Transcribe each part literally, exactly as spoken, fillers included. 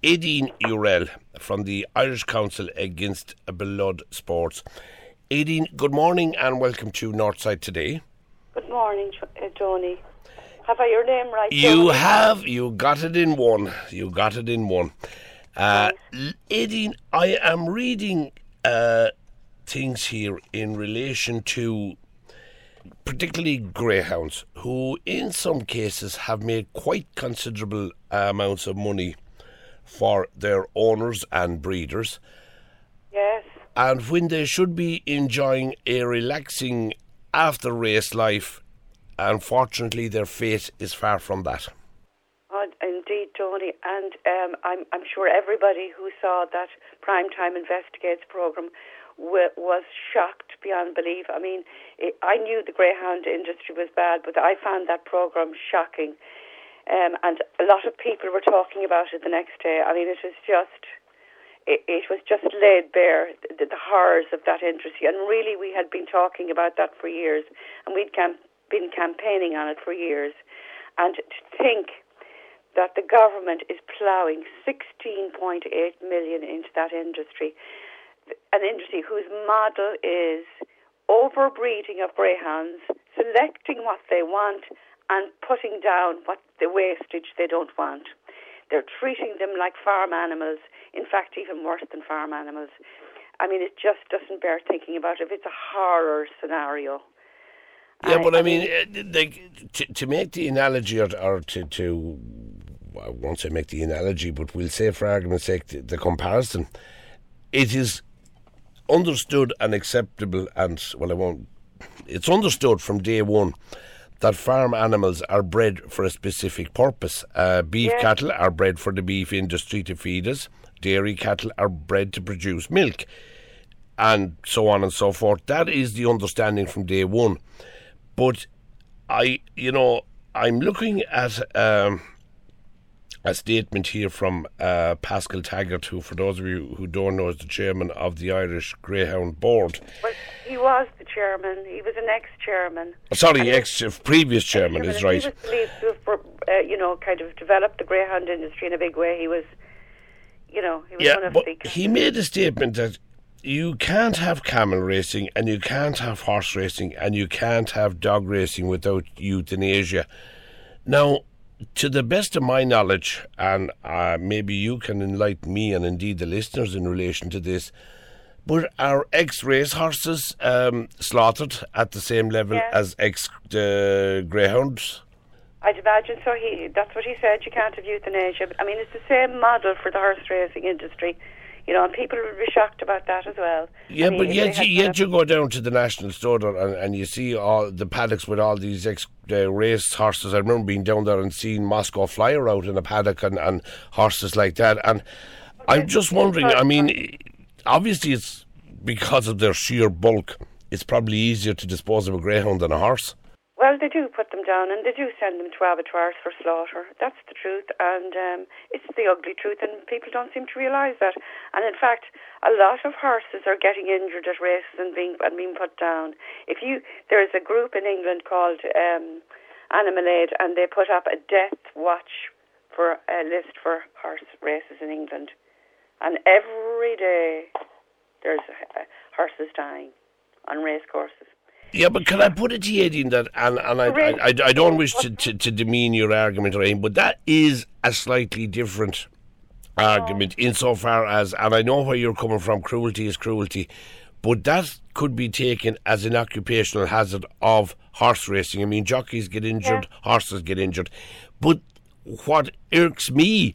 Aideen Urell from the Irish Council Against Blood Sports. Aideen, good morning and welcome to Northside Today. Good morning, uh, Tony. Have I your name right? You Tony? have. You got it in one. You got it in one. Uh, Aideen, I am reading uh, things here in relation to particularly greyhounds, who in some cases have made quite considerable amounts of money for their owners and breeders. Yes. And when they should be enjoying a relaxing after race life, unfortunately their fate is far from that. Oh, indeed, Tony. And um, I'm, I'm sure everybody who saw that Primetime Investigates programme w- was shocked beyond belief. I mean, it, I knew the greyhound industry was bad, but I found that programme shocking. Um, and a lot of people were talking about it the next day. I mean, it was just... It, it was just laid bare, the, the horrors of that industry. And really, we had been talking about that for years. And we'd cam- been campaigning on it for years. And to think that the government is ploughing sixteen point eight million into that industry, an industry whose model is overbreeding of greyhounds, selecting what they want, and putting down what the wastage they don't want. They're treating them like farm animals, in fact, even worse than farm animals. I mean, it just doesn't bear thinking about it. It's a horror scenario. Yeah, I, but I, I mean, mean uh, like, to, to make the analogy, or, or to, to, I won't say make the analogy, but we'll say for argument's sake, the, the comparison, it is understood and acceptable, and, well, I won't, it's understood from day one that farm animals are bred for a specific purpose. Uh, beef yeah. cattle are bred for the beef industry to feed us. Dairy cattle are bred to produce milk, and so on and so forth. That is the understanding from day one. But I, you know, I'm looking at um, a statement here from uh, Pascal Taggart, who, for those of you who don't know, is the chairman of the Irish Greyhound Board. Well, he was the chairman. He was an ex-chairman. Sorry, ex previous chairman is right. He was believed to have, uh, you know, kind of developed the greyhound industry in a big way. He was, you know, he was yeah, one of but the... he made a statement that you can't have camel racing and you can't have horse racing and you can't have dog racing without euthanasia. Now, to the best of my knowledge, and uh, maybe you can enlighten me and indeed the listeners in relation to this, but are ex-race horses um, slaughtered at the same level yeah. as ex-greyhounds? Uh, I'd imagine so. He That's what he said, you can't have euthanasia. But, I mean, it's the same model for the horse racing industry. You know, and people would be shocked about that as well. Yeah, I mean, but yet, you, yet a... you go down to the National Store and, and you see all the paddocks with all these ex uh, race horses. I remember being down there and seeing Moscow Flyer out in a paddock and, and horses like that. And okay. I'm just wondering, I mean, obviously it's because of their sheer bulk, it's probably easier to dispose of a greyhound than a horse. Well, they do put them down and they do send them to abattoirs for slaughter. That's the truth, and um, it's the ugly truth, and people don't seem to realise that. And in fact, a lot of horses are getting injured at races and being and being put down. If you, there is a group in England called um, Animal Aid, and they put up a death watch for a list for horse races in England, and every day there's uh, horses dying on race courses. Yeah, but can I put it to you, Aideen, that, and, and I, I, I, I don't wish to, to, to demean your argument or anything, but that is a slightly different argument insofar as, and I know where you're coming from, cruelty is cruelty, but that could be taken as an occupational hazard of horse racing. I mean, jockeys get injured, yeah. horses get injured. But what irks me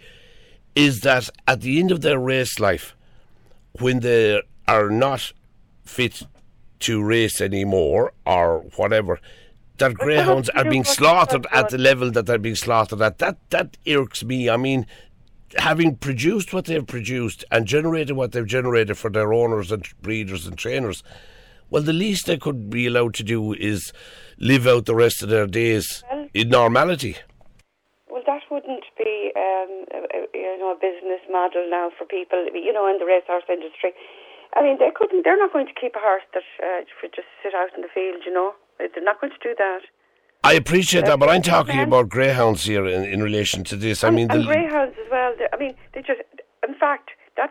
is that at the end of their race life, when they are not fit to race anymore or whatever, that greyhounds are being slaughtered at the level that they're being slaughtered at. That that irks me. I mean, having produced what they've produced and generated what they've generated for their owners and breeders and trainers, well, the least they could be allowed to do is live out the rest of their days well, in normality. Well, that wouldn't be um, a, you know, a business model now for people, you know, in the racehorse industry. I mean, they couldn't. They're not going to keep a horse that uh, would just sit out in the field. You know, they're not going to do that. I appreciate that, but I'm talking about greyhounds here in, in relation to this. I and, mean, and the greyhounds as well. I mean, they just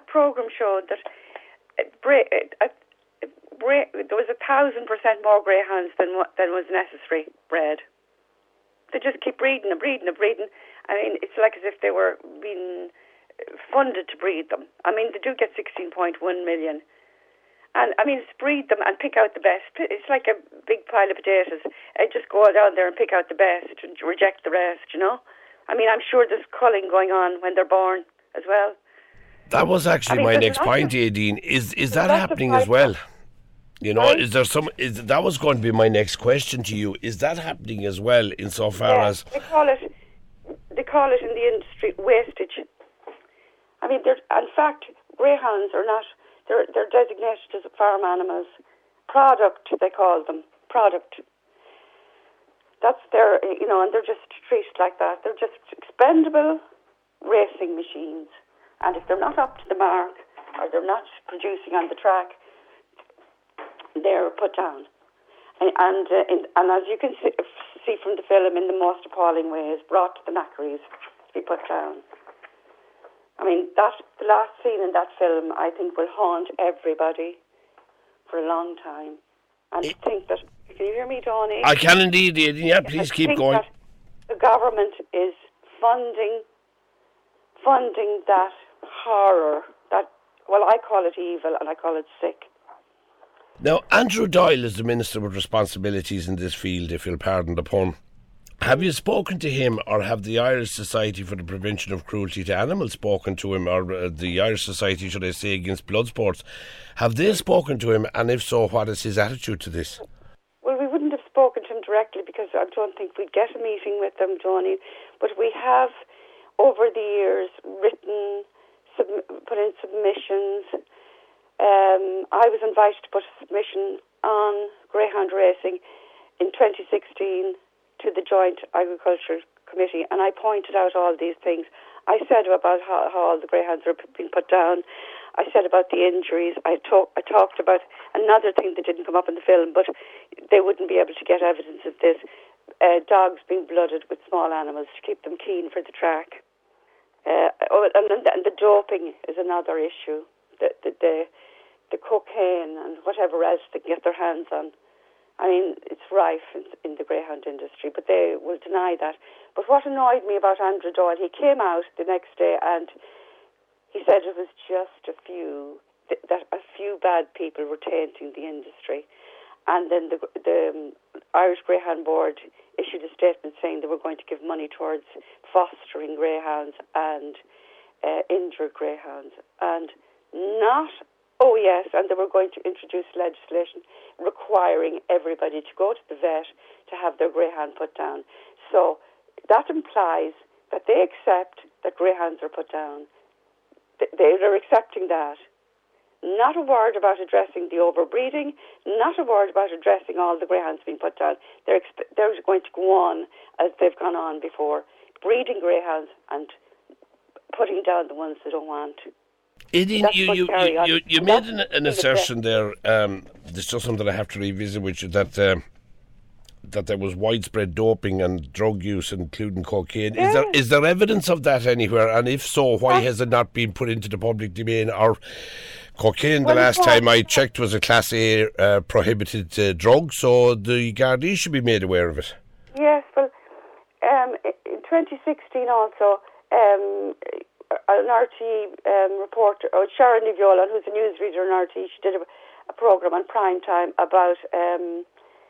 programme showed that uh, bra- uh, uh, bra- there was a thousand percent more greyhounds than what, than was necessary bred. They just keep breeding and breeding and breeding. I mean, it's like as if they were being funded to breed them. I mean, they do get sixteen point one million. And, I mean, it's breed them and pick out the best. It's like a big pile of potatoes. I just go down there and pick out the best and reject the rest, you know? I mean, I'm sure there's culling going on when they're born as well. That was actually I mean, my next point, Aideen. Is is that happening as well? You know, right? is there some... Is that was going to be my next question to you. Is that happening as well insofar yeah, as... They call it, they call it in the industry wastage. I mean, in fact, greyhounds are not... They're, they're designated as farm animals. Product, they call them. Product. That's their, you know, and they're just treated like that. They're just expendable racing machines. And if they're not up to the mark, or they're not producing on the track, they're put down. And and, uh, in, and as you can see, see from the film, in the most appalling ways, brought to the knackeries to be put down. I mean, that the last scene in that film, I think, will haunt everybody for a long time. And I think that, can you hear me, Tony? I can indeed, yeah, please I keep think going. That the government is funding, funding that horror, that, well, I call it evil and I call it sick. Now, Andrew Doyle is the Minister with responsibilities in this field, if you'll pardon the pun. Have you spoken to him, or have the Irish Society for the Prevention of Cruelty to Animals spoken to him, or uh, the Irish Society, should I say, against blood sports? Have they spoken to him, and if so, what is his attitude to this? Well, we wouldn't have spoken to him directly because I don't think we'd get a meeting with them, Tony. But we have, over the years, written, sub- put in submissions. Um, I was invited to put a submission on greyhound racing in twenty sixteen to the Joint Agriculture Committee, and I pointed out all these things. I said about how, how all the greyhounds are being put down. I said about the injuries. I, talk, I talked about another thing that didn't come up in the film, but they wouldn't be able to get evidence of this, uh, dogs being blooded with small animals to keep them keen for the track. Uh, oh, and, and the doping is another issue. The, the, the, the cocaine and whatever else they can get their hands on. I mean, it's rife in, in the greyhound industry, but they will deny that. But what annoyed me about Andrew Doyle, he came out the next day and he said it was just a few, th- that a few bad people were tainting the industry. And then the, the um, Irish Greyhound Board issued a statement saying they were going to give money towards fostering greyhounds and uh, injured greyhounds. And not... Oh, yes, and they were going to introduce legislation requiring everybody to go to the vet to have their greyhound put down. So that implies that they accept that greyhounds are put down. They are accepting that. Not a word about addressing the overbreeding, not a word about addressing all the greyhounds being put down. They're, exp- they're going to go on as they've gone on before, breeding greyhounds and putting down the ones they don't want. Aideen, you, you, you, you, you made an, an assertion there, um, there's just something I have to revisit with you, that um, that there was widespread doping and drug use, including cocaine. Yeah. Is there is there evidence of that anywhere? And if so, why uh, has it not been put into the public domain? Or cocaine, the well, last time I checked, was a Class A uh, prohibited uh, drug, so the Gardaí should be made aware of it. Yes, well, um, in twenty sixteen also... Um, an R T E um, reporter, oh, Sharon Niviola, who's a newsreader in R T E, she did a, a programme on prime time about um,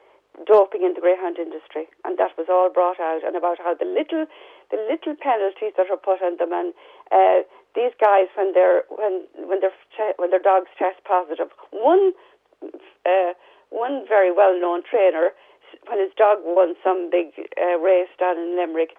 doping in the greyhound industry, and that was all brought out, and about how the little, the little penalties that are put on them, and uh, these guys when they're when when their when their dogs test positive. One uh, one very well known trainer, when his dog won some big uh, race down in Limerick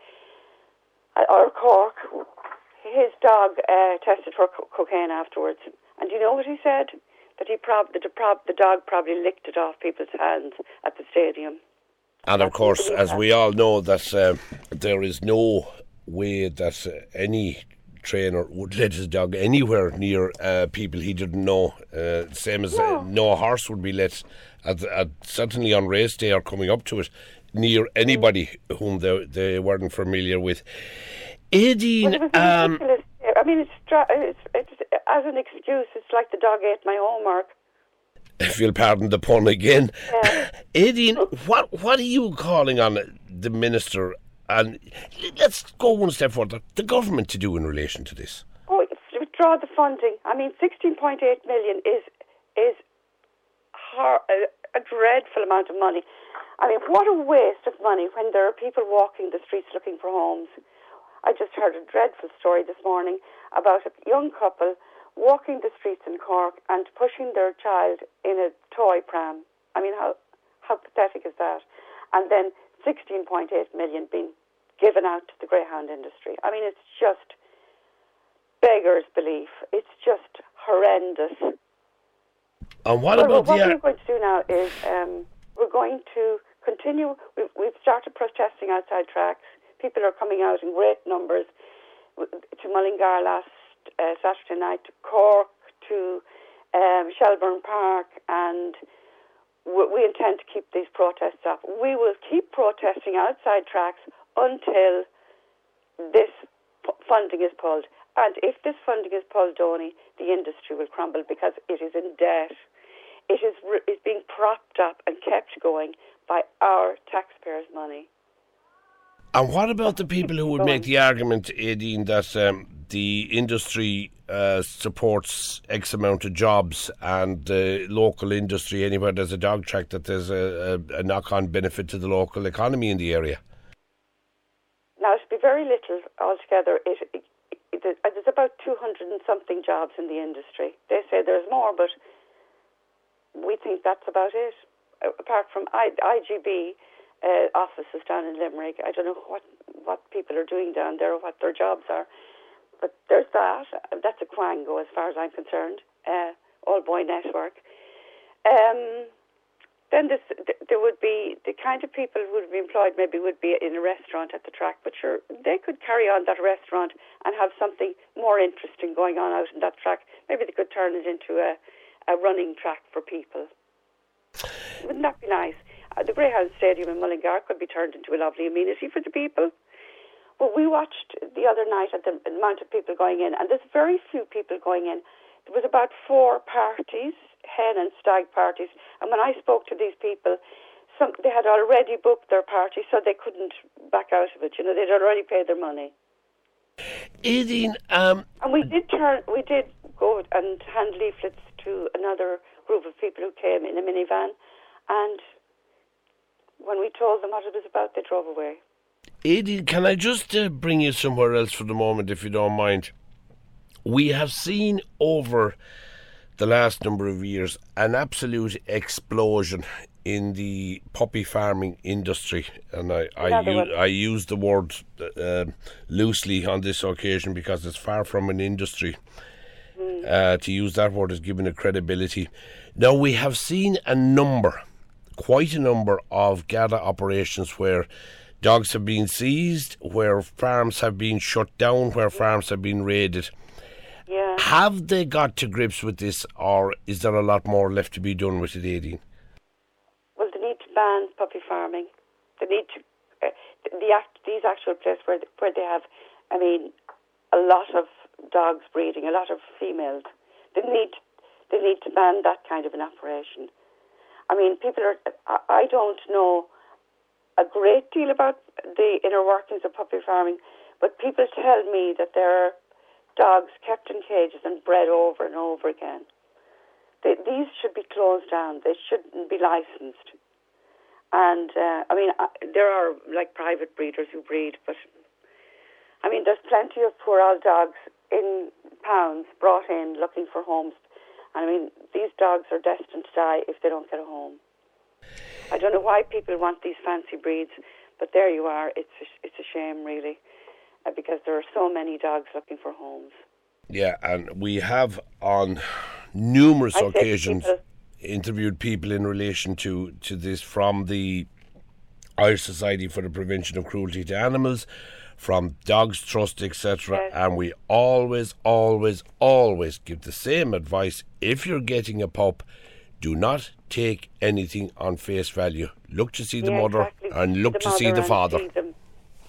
uh, or Cork. His dog uh, tested for co- cocaine afterwards, and you know what he said? That he prob- that the, prob- the dog probably licked it off people's hands at the stadium. And of course, as we all know, that uh, there is no way that uh, any trainer would let his dog anywhere near uh, people he didn't know. Uh, same as no. Uh, no horse would be let, at, at, certainly on race day or coming up to it, near anybody whom they, they weren't familiar with. Aideen, well, um, I mean, it's, it's, it's as an excuse. It's like the dog ate my homework. If you'll pardon the pun again. Yeah. Aideen, what what are you calling on the Minister, and let's go one step further, the government to do in relation to this? Oh, it's to withdraw the funding. I mean, sixteen point eight million is is hor- a, a dreadful amount of money. I mean, what a waste of money when there are people walking the streets looking for homes. I just heard a dreadful story this morning about a young couple walking the streets in Cork and pushing their child in a toy pram. I mean, how how pathetic is that? And then sixteen point eight million being given out to the greyhound industry. I mean, it's just beggars belief. It's just horrendous. And what well, about what the... we're going to do now is um, we're going to continue. We've, we've started protesting outside tracks. People are coming out in great numbers to Mullingar last uh, Saturday night, to Cork, to um, Shelbourne Park, and we, we intend to keep these protests up. We will keep protesting outside tracks until this p- funding is pulled. And if this funding is pulled, Donny, the industry will crumble because it is in debt. It is re- is being propped up and kept going by our taxpayers' money. And what about the people who would make the argument, Aideen, that um, the industry uh, supports X amount of jobs, and the local industry, anywhere there's a dog track, that there's a, a, a knock-on benefit to the local economy in the area? Now, to be very little altogether, it, it, it, there's about two hundred and something jobs in the industry. They say there's more, but we think that's about it. Apart from I, IGB uh, offices down in Limerick, I don't know what, what people are doing down there or what their jobs are. But there's that. That's a quango as far as I'm concerned. Uh, all boy network. Um, then this, th- there would be the kind of people who would be employed maybe would be in a restaurant at the track, but sure, they could carry on that restaurant and have something more interesting going on out in that track. Maybe they could turn it into a, a running track for people. Wouldn't that be nice? Uh, the Greyhound Stadium in Mullingar could be turned into a lovely amenity for the people. Well, we watched the other night at the amount of people going in, and there's very few people going in. There was about four parties, hen and stag parties, and when I spoke to these people, some they had already booked their party, so they couldn't back out of it. You know, they'd already paid their money. Aideen, um, and we did turn, we did go and hand leaflets to another group of people who came in a minivan, and when we told them what it was about, they drove away. Aideen, can I just uh, bring you somewhere else for the moment, if you don't mind? We have seen over the last number of years an absolute explosion in the puppy farming industry, and I I, u- I use the word uh, loosely on this occasion because it's far from an industry. Mm. Uh, to use that word is giving it credibility. Now, we have seen a number, quite a number of gather operations where dogs have been seized, where farms have been shut down, where farms have been raided. Yeah. Have they got to grips with this, or is there a lot more left to be done with it, Aideen? Well, they need to ban puppy farming. They need to uh, the act, these actual places where where they have, I mean, a lot of dogs breeding, a lot of females. They need they need to ban that kind of an operation. I mean, people are. I, I don't know a great deal about the inner workings of puppy farming, but people tell me that there are dogs kept in cages and bred over and over again. They, these should be closed down. They shouldn't be licensed. And, uh, I mean, uh, there are, like, private breeders who breed, but, I mean, there's plenty of poor old dogs in pounds brought in looking for homes. And, I mean, these dogs are destined to die if they don't get a home. I don't know why people want these fancy breeds, but there you are. It's a, it's a shame, really, uh, because there are so many dogs looking for homes. Yeah, and we have on numerous I occasions people, interviewed people in relation to, to this, from the Irish Society for the Prevention of Cruelty to Animals, from Dogs Trust, et cetera. Yes. And we always, always, always give the same advice. If you're getting a pup, do not take anything on face value. Look to see the yeah, mother exactly. and look the to see the father. See them.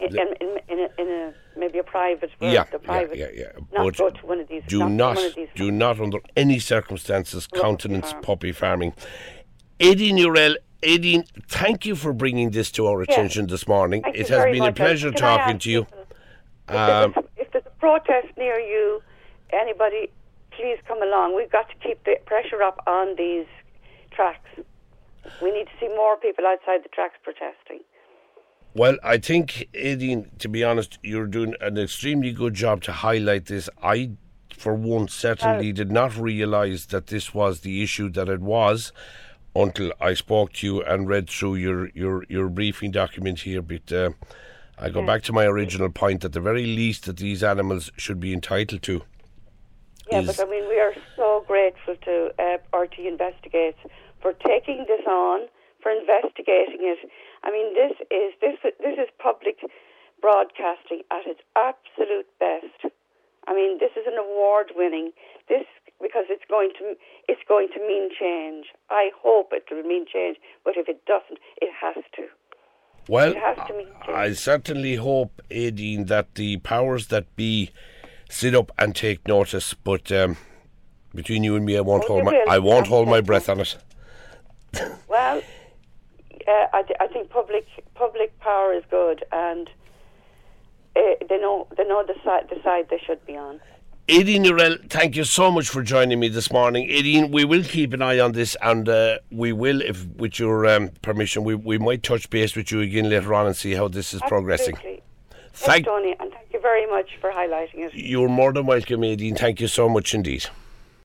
in, in, in, a, in a maybe a private, yeah, the private, yeah, yeah, yeah. not but go to one of these. Do not, not, one of these do not under any circumstances Puppy countenance farm. puppy farming. Aideen Urell, Aideen, thank you for bringing this to our attention yes. this morning. Thank it you has very been much. a pleasure Can talking to you. People, if, Um, there's a, if there's a protest near you, anybody, please come along. We've got to keep the pressure up on these tracks. We need to see more people outside the tracks protesting. Well, I think, Aideen, to be honest, you're doing an extremely good job to highlight this. I, for one, certainly Well, did not realise that this was the issue that it was until I spoke to you and read through your, your, your briefing document here. But uh, I go yeah. back to my original point, at the very least that these animals should be entitled to. Yeah, is but I mean, we are so grateful to uh, R T Investigates for taking this on, for investigating it. I mean, this is this this is public broadcasting at its absolute best. I mean, this is an award-winning. This because it's going to it's going to mean change. I hope it will mean change, but if it doesn't, it has to. Well, It has to mean change. I certainly hope, Aideen, that the powers that be sit up and take notice. But um, between you and me, I won't Oh, hold they my will. I won't hold my Absolutely. breath on it. Well, uh, I, th- I think public public power is good, and uh, they know they know the side the side they should be on. Aideen Urell, thank you so much for joining me this morning. Aideen, we will keep an eye on this, and uh, we will, if with your um, permission, we, we might touch base with you again later on and see how this is progressing. Absolutely. Thank Yes, Tony, and thank you very much for highlighting it. You're more than welcome, Aideen. Thank you so much indeed.